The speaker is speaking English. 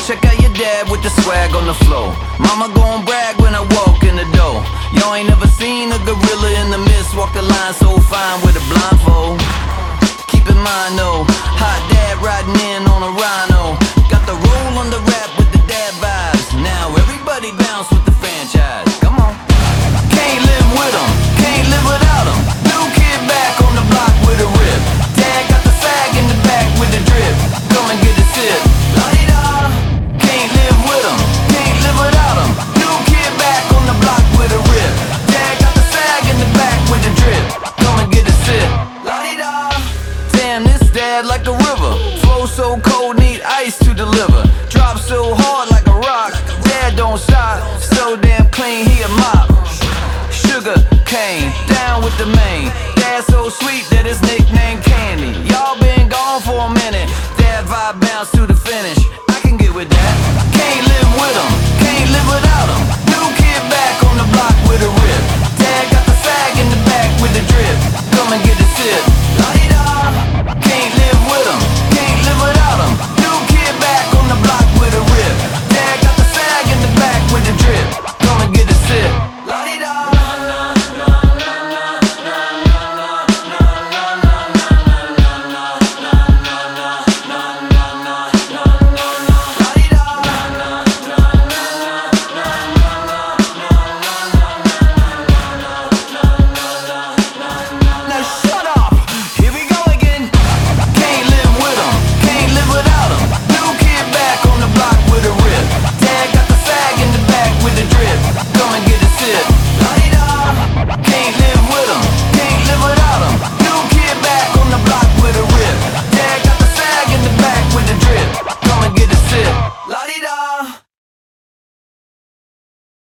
Check out your dad with the swag on the floor. Mama gon' brag when I walk in the door. Y'all ain't never seen a gorilla in the mist walk the line so fine with a blindfold. Keep in mind though, hot dad riding in on a rhino. Got the roll on the rap with the dad vibes. Now everybody bounce with the franchise. Come on. Can't live with 'em, can't live without 'em. New kid back on the block with a rip. Dad got the fag in the back with the drip. Come and get a sip. La-di-da. Can't live with 'em, can't live without 'em. New kid back on the block with a rip. Dad got the fag in the back with the drip. Come and get a sip. La-di-da. Damn, this dad like a river. Flow so cold, need ice to deliver. Drop so hard like a rock. Dad don't stop, so damn clean, he a mop. Sugar cane, down with the main. Dad so sweet that his nickname Candy. Y'all been gone for a minute. Dad vibe bounce to the finish. I can get with that. Can't live with 'em, can't live without 'em.